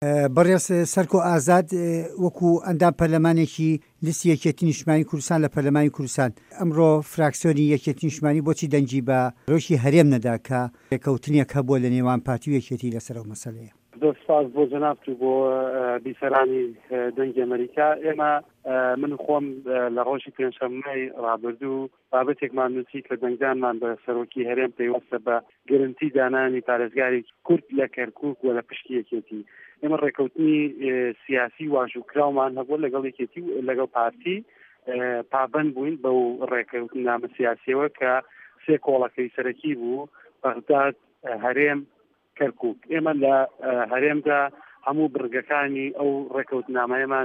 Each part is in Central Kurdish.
بەڕێز سەرکۆ ئازاد وەکو ئەندام پەرلەمانێکی لیستی یەکێتی نیشتیمانی کوردستان لە پەرلەمانی کوردستان ئەمڕۆ فراکسیۆنی یەکێتی نیشتیمانی بۆچی دەنگی بە ڕۆژی هەرێم نەدا کە ڕێکەوتنێک هەبووە لە نێوان پارتی و یەکێتی لەسەر ئەو مەسەلەیە؟ دەستپاس بۆ جەنابت و بۆ بیسەرانی دەنگی ئەمریکا. ئێمە من خۆم لە ڕۆژی پێنجشەممەی ڕابردوو بابەتێکمان نووسی کە دەنگدانمان بە سەرۆکی هەرێم پەیوەستە بە گرنتی دانانی پارێزگاری کورد لە کەرکووک و لە پشتی یەکێتی. ئێمە ڕێکەوتنی سیاسی واژووکراومان هەبوو لەگەڵ یەکێتی و لەگەڵ پارتی پابەند بووین بەو ڕێکەوتنامە سیاسیەوە کە سێ کۆڵەکەی سەرەکی بوو: بەغداد، هەرێم، کەرکووک. ئێمە لە هەرێمدا هەموو برگەکانی ئەو ڕێکەوتنامەیەمان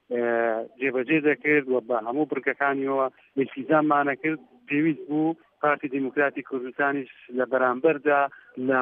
جێبەجێ دەکرد و بە هەموو برگەکانیەوە التیزاممانە کرد. پێویست بوو پارتی دیموکراتی کوردستانیش لە بەرامبەردا لە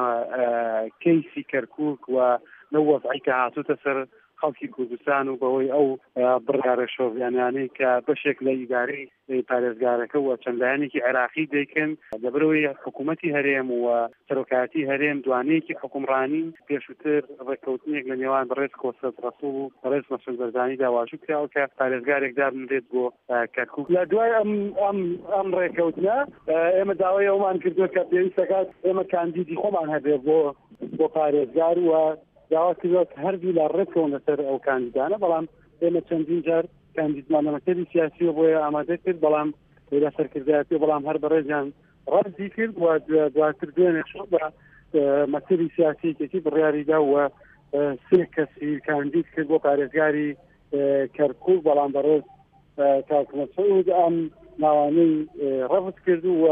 کەیسی کەرکووک و لە وەزعی کە هاتووتە سەر خەڵکی کوردستان و بەوەی ئەو بڕیارە شۆڤیانیانەی کە بەشێک لە ئیدارەی پارێزگارەکە و چەند لایەنێکی عێراقی دەیکەن لەبەرەوەی حکوومەتی هەرێم و سەرۆکایەتی هەرێم دوانەیەکی حکومڕانی پێشووتر ڕێکەوتنێک لە نێوان بەڕێز کۆسەد ڕەسوڵ و بەڕێز مەسعود بەرزانی داواژوو کراوە کە پارێزگارێک دابنرێت بۆ کەرکووک. لە دوای ئەم ڕێکەوتنە ئێمە داوای ئەومان کردووە کە پێویستەکات ئێمە کاندیدی خۆمان هەبێ بۆ پارێزگار و داوا کردووە کە هەردوو لە ڕێکەوە لەسەر ئەو کاندیدانە، بەڵام ئێمە چەندین جار کاندیدمانەمەکەری سیاسیە بۆیە ئامادە کرد، بەڵام لە سەرکردایەتی بەڵام هەر بەڕێزیان ڕەزی کرد و دواتر دوێنێ شۆ بە مەسەری سیاسیەکێتی بڕیاریدا و سێ کەسی کاندید کرد بۆ پارێزگاری کەرکووک، بەڵام بەڕێز کاک مەسعود ئەم ناوانەی ڕەفض کرد و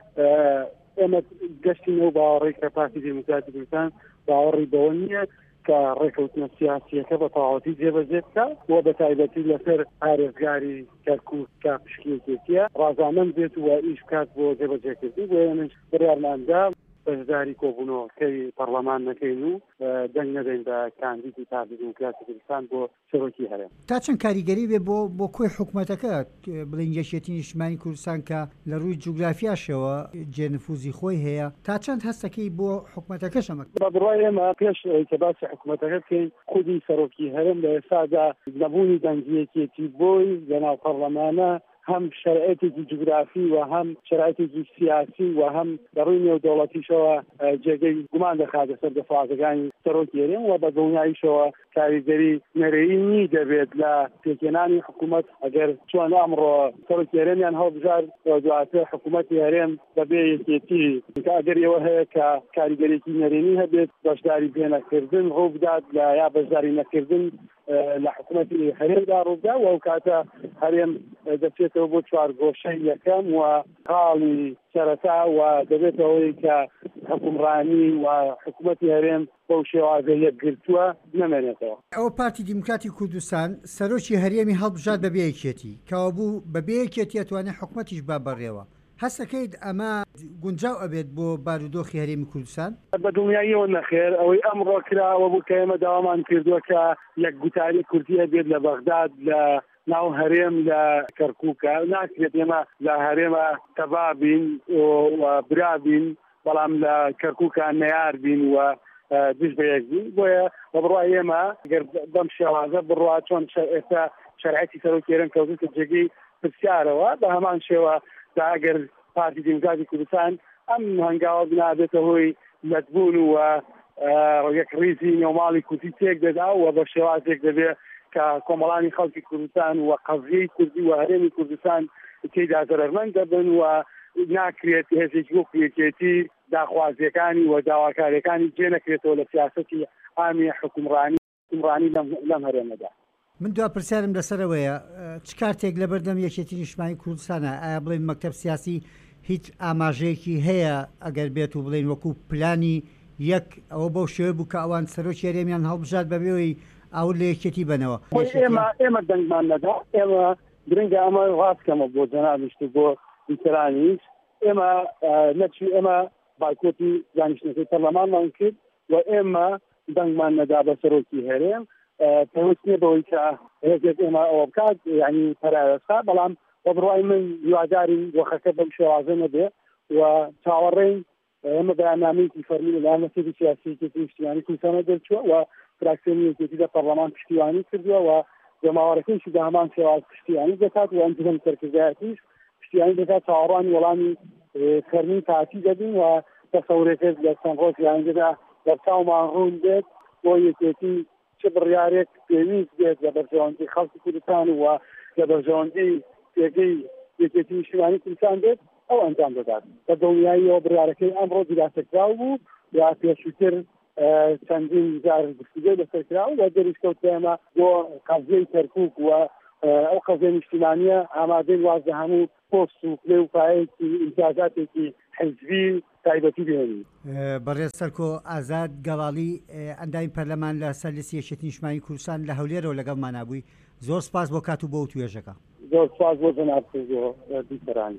ئێمە گەشتین ئەو باوەڕێی کە پارتی دیموکراتی کوردستان باوەڕی بەوە نییە کە ڕێکەوتنە سیاسیەکە بە تەواوەتی جێبەجێ بکە و بە تایبەتی لەسەر پارێزگاری کەرکووک کە پشتیەکێتیە ڕازامەند بێت و ئیش بکات بۆ جێبەجێکردنی. بۆ ئێمەش بڕیارماندا بەشداری کۆبوونەوەکەی پەرلەمان نەکەین و دەنگ نەدەین بە کاندیدی پارتی دیموکراتی کوردستان بۆ سەرۆکی هەرێم. تا چەند کاریگەری بێ بۆ کۆی حکوومەتەکە بڵین یەکێتی نیشتیمانی کوردستان کە لە ڕووی جوگرافیاشەوە جێنفوزی خۆی هەیە، تا چەند هەستەکەی بۆ حکوومەتەکەش ئەمە؟ بە بڕای ئێمە پێش کە باسی حکوومەتەکە بکەین، خودی سەرۆکی هەرێم لە ئێستادا نەبوونی دەنگی یەکێتی بۆی لەناو پەرلەمانە هەم شرایطێکی جوگرافی و هەم شرایطێکی سیاسی و هەم دەڕووی نێودەوڵەتیشەوە جێگەی گومان دەخاتە سەر دەسەڵاتەکانی سەرۆکی هەرێم و بە دڵنیاییشەوە کاریگەری نەرەیی دەبێت لە پێکهێنانی حکوومەت ئەگەر چۆن ئەمڕۆ سەرۆکی هەرێمیان هەڵبژار و دواتر حکوومەتی هەرێم بەبێ یەکێتی ئەگەر ئێوە هەیە کە کاریگەرێکی نەرێنی هەبێت بەشداری پێنەکردن ڕوو بدات لە یا بەشداری نەکردن لە حکوومەتی هەرێمدا ڕوودا و ئەو کاتە هەرێم دەچێتەوە بۆ چوارگۆشەی یەکەم و قاڵی سەرەتا و دەبێتەوەی کە حکومڕانی و حکوومەتی هەرێم بەو شێوازە یەکگرتووە نەمێنێتەوە. ئەوە پارتی دیموکراتی کوردستان سەرۆکی هەرێمی هەڵبژات بەبێ یەکێتی کەوا بوو بەبێ یەکێتی ئەتوانێت حکوومەتیش با بەڕێوە. هەستەکەیت ئەمە گونجاو ئەبێت بۆ بارودۆخی هەرێمی کوردستان؟ بە دڵنیاییەوە نەخێر. ئەوەی ئەمڕۆ کراوە بوو کە ئێمە داوامان کردووە کە یەکگوتاری کورتی هەبێت لە بەغداد لە ناو هەرێم لە کەرکووکە. ناکرێت ئێمە لە هەرێمە تەبابین و برابین بەڵام لە کەرکووکە نەیار بین و دش بە یەک بین. بۆیە بە بڕوای ئێمە گەر بەم شێوازە بڕوا چۆن ئێستا شەرعەتی سەرۆکی هەرێم کەوتووەتە جێگەی پرسیارەوە، بە هەمان شێوە دا ئەگەر پارتی دیموکراتی کوردستان ئەم هەنگاوە بنابێتە هۆی لەتبوون و یەک ڕیزی نێوماڵی کوردی تێک دەدا و بە شێوازێک دەبێت کە کۆمەڵانی خەڵکی کوردستان و قەزیەی کوردی و هەرێمی کوردستان تێیدا زەرمەند دەبن و ناکرێت هێزێکی وەکو یەکێتی داخوازیەکانی و داواکاریەکانی جێ نەکرێتەوە لە سیاسەتی ئامی حکومڕانی لەم هەرێمەدا. من دوا پرسیارم لەسەرەوەیە چ کارتێک لە بەردەم یەکێتی نیشتیمانی کوردستانە؟ ئایا بڵین مەکتەب سیاسی هیچ ئاماژەیەکی هەیە ئەگەر بێت و بڵین وەکو پلانی یەک ئەوە بەو شێوە بوو کە ئەوان سەرۆکی هەرێمیان هەڵبژات بەبێەوەی ئاور لە یەکێتی بنەوە؟ ئێمە دەنگمان نەدا. ئێمە گرنگە ئەمە ڕاستکەمە بۆ جەنابیشت و بۆ ویترانیش. ئێمە نەچی ئێمە بایکۆتی دانیشتنەکەی پەرلەمانمان کرد و ئێمە دەنگمان نەدا بە سەرۆکی هەرێم. پێویست نییە بەوەی کە هێزێک ئێمە ئەوە بکات یعنی پەرایەستا، بەڵام بە بڕوای من هیواداری وەخەکە بەم شێوازە نەبێ و چاوەڕێی ئێمە بەیاننامەیەکی فەرمی لەلایەن مەکتەبی سیاسیەتی نیشتیمانی کوردستانە دەرچووە و فراکسیۆنی یەکێتی لە پەرلەمان پشتیوانی کردووە و جەماوەڕەکەیشی بە هەمان شێواز پشتیوانی دەکات و ئەنجومەن سەرکردایەتیش پشتیوانی دەکات چاوەڕوانی وەڵامی فەرمی تاتی دەبین و تەسەورێکێک لە چەند ڕۆژیانگەدا دەرچاومان ڕوون بێت بۆ یەکێتی چه بڕیارێک پێویست بێت لە بەرژەوەندی خەڵکی کوردستان و لە بەرژەوەندی پێگەی یەکێتی نیشتیمانی کوردستان بێت ئەو ئەنجام دەدات بە دڵنیاییەوە بڕیارەکەی ئەمڕۆ دیراسەکراو بوو یا پێشووتر چەندین جار گفتوگۆی لەسەرکراوە و دەریشکەوتە ئێمە بۆ قەزیەی کەرکووک و ئەو قەزیە نیشتیمانیە ئامادەی وازدە هەموو پۆست و پلێ و پایەکی ئیمتیازاتێکی حیزبی تایبەتی بهێنی. بەڕێز سەرکۆ ئازاد گەواڵی ئەندامی پەرلەمان لە سەر لیستی یەکێتی نیشتیمانی کوردستان لە هەولێرەوە لەگەڵمان نابووی. زۆر سپاس بۆ کات و بۆ توێژەکە. زۆر سپاس بۆ جەناب بیسەرانی.